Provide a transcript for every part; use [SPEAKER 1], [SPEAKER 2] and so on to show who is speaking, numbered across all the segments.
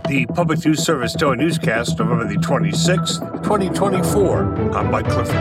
[SPEAKER 1] The Public News Service Daily Newscast, November the 26th, 2024. I'm Mike Clifford.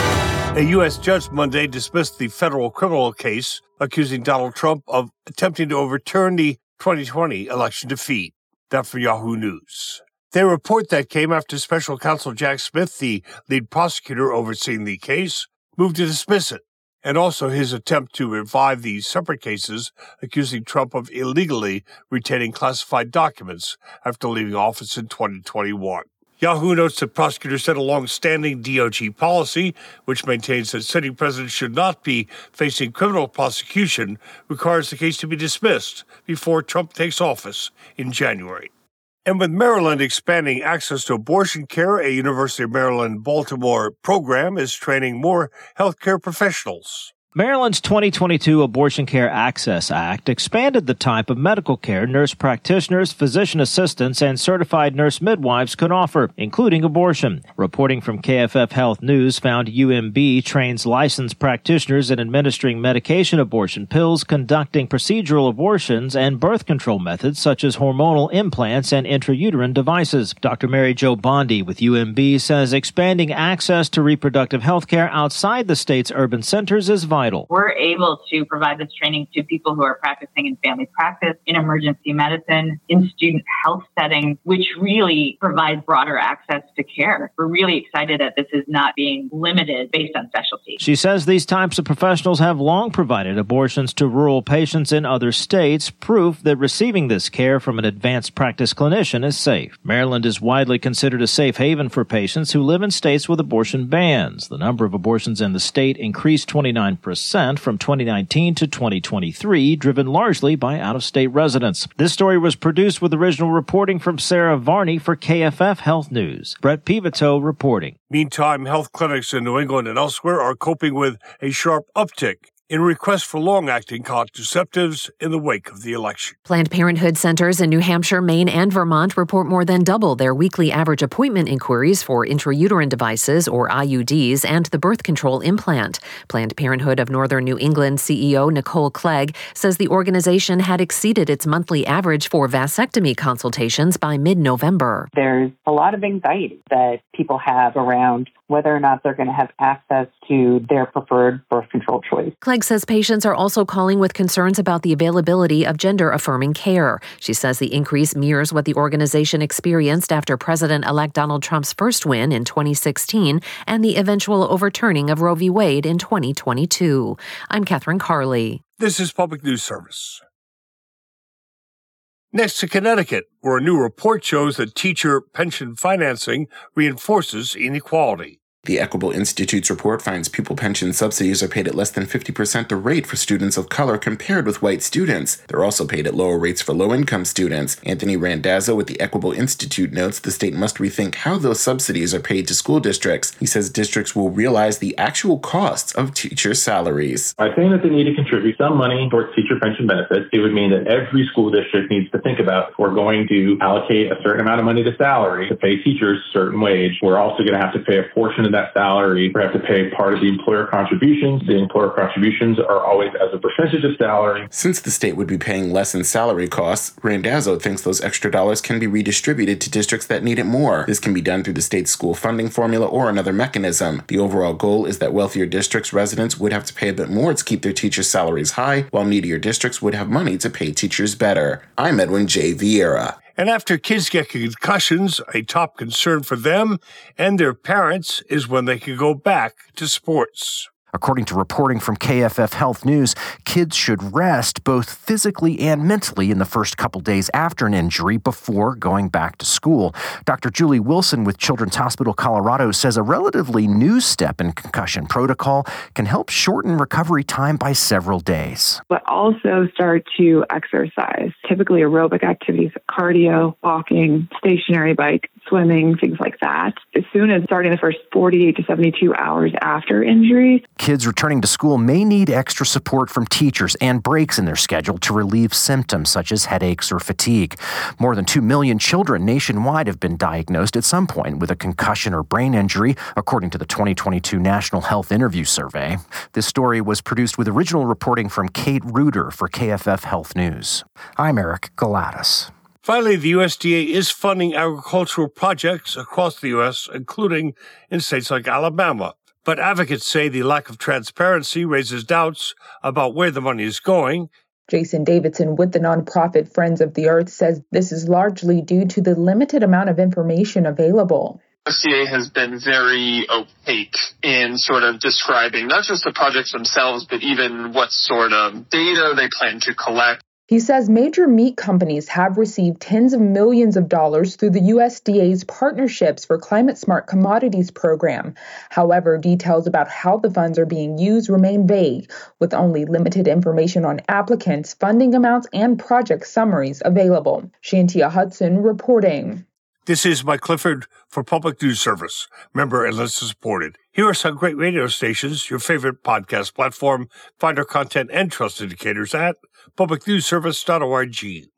[SPEAKER 1] A U.S. judge Monday dismissed the federal criminal case accusing Donald Trump of attempting to overturn the 2020 election defeat. That from Yahoo News. They report that came after special counsel Jack Smith, the lead prosecutor overseeing the case, moved to dismiss it, and also his attempt to revive the separate cases accusing Trump of illegally retaining classified documents after leaving office in 2021. Yahoo notes that prosecutors said a long-standing DOJ policy, which maintains that sitting presidents should not be facing criminal prosecution, requires the case to be dismissed before Trump takes office in January. And with Maryland expanding access to abortion care, a University of Maryland Baltimore program is training more healthcare professionals.
[SPEAKER 2] Maryland's 2022 Abortion Care Access Act expanded the type of medical care nurse practitioners, physician assistants, and certified nurse midwives could offer, including abortion. Reporting from KFF Health News found UMB trains licensed practitioners in administering medication abortion pills, conducting procedural abortions, and birth control methods such as hormonal implants and intrauterine devices. Dr. Mary Jo Bondi with UMB says expanding access to reproductive health care outside the state's urban centers is vital.
[SPEAKER 3] We're able to provide this training to people who are practicing in family practice, in emergency medicine, in student health settings, which really provides broader access to care. We're really excited that this is not being limited based on specialty.
[SPEAKER 2] She says these types of professionals have long provided abortions to rural patients in other states, proof that receiving this care from an advanced practice clinician is safe. Maryland is widely considered a safe haven for patients who live in states with abortion bans. The number of abortions in the state increased 29% from 2019 to 2023, driven largely by out-of-state residents. This story was produced with original reporting from Sarah Varney for KFF Health News. Brett Pivito reporting.
[SPEAKER 1] Meantime, health clinics in New England and elsewhere are coping with a sharp uptick in requests for long-acting contraceptives in the wake of the election.
[SPEAKER 4] Planned Parenthood centers in New Hampshire, Maine, and Vermont report more than double their weekly average appointment inquiries for intrauterine devices, or IUDs, and the birth control implant. Planned Parenthood of Northern New England CEO Nicole Clegg says the organization had exceeded its monthly average for vasectomy consultations by mid-November.
[SPEAKER 5] There's a lot of anxiety that people have around whether or not they're going to have access to their preferred birth control choice.
[SPEAKER 4] Clegg says patients are also calling with concerns about the availability of gender-affirming care. She says the increase mirrors what the organization experienced after President-elect Donald Trump's first win in 2016 and the eventual overturning of Roe v. Wade in 2022. I'm Catherine Carley.
[SPEAKER 1] This is Public News Service. Next to Connecticut, where a new report shows that teacher pension financing reinforces inequality.
[SPEAKER 6] The Equitable Institute's report finds pupil pension subsidies are paid at less than 50% the rate for students of color compared with white students. They're also paid at lower rates for low-income students. Anthony Randazzo with the Equitable Institute notes the state must rethink how those subsidies are paid to school districts. He says districts will realize the actual costs of teacher salaries.
[SPEAKER 7] By saying that they need to contribute some money towards teacher pension benefits, it would mean that every school district needs to think about if we're going to allocate a certain amount of money to salary to pay teachers a certain wage. We're also going to have to pay a portion of that salary. We have to pay part of the employer contributions. The employer contributions are always as a percentage of salary.
[SPEAKER 6] Since the state would be paying less in salary costs, Randazzo thinks those extra dollars can be redistributed to districts that need it more. This can be done through the state's school funding formula or another mechanism. The overall goal is that wealthier districts' residents would have to pay a bit more to keep their teachers' salaries high, while needier districts would have money to pay teachers better. I'm Edwin J. Vieira.
[SPEAKER 1] And after kids get concussions, a top concern for them and their parents is when they can go back to sports.
[SPEAKER 8] According to reporting from KFF Health News, kids should rest both physically and mentally in the first couple days after an injury before going back to school. Dr. Julie Wilson with Children's Hospital Colorado says a relatively new step in concussion protocol can help shorten recovery time by several days.
[SPEAKER 9] But also start to exercise, typically aerobic activities, cardio, walking, stationary bike, swimming, things like that. As soon as starting the first 48 to 72 hours after injury.
[SPEAKER 8] Kids returning to school may need extra support from teachers and breaks in their schedule to relieve symptoms such as headaches or fatigue. More than 2 million children nationwide have been diagnosed at some point with a concussion or brain injury, according to the 2022 National Health Interview Survey. This story was produced with original reporting from Kate Reuter for KFF Health News. I'm Eric Galatis.
[SPEAKER 1] Finally, the USDA is funding agricultural projects across the U.S., including in states like Alabama. But advocates say the lack of transparency raises doubts about where the money is going.
[SPEAKER 10] Jason Davidson with the nonprofit Friends of the Earth says this is largely due to the limited amount of information available.
[SPEAKER 11] USDA has been very opaque in sort of describing not just the projects themselves, but even what sort of data they plan to collect.
[SPEAKER 10] He says major meat companies have received tens of millions of dollars through the USDA's Partnerships for Climate Smart Commodities program. However, details about how the funds are being used remain vague, with only limited information on applicants, funding amounts, and project summaries available. Shantia Hudson reporting.
[SPEAKER 1] This is Mike Clifford for Public News Service, member and listener supported. Here are some great radio stations, your favorite podcast platform. Find our content and trust indicators at publicnewsservice.org.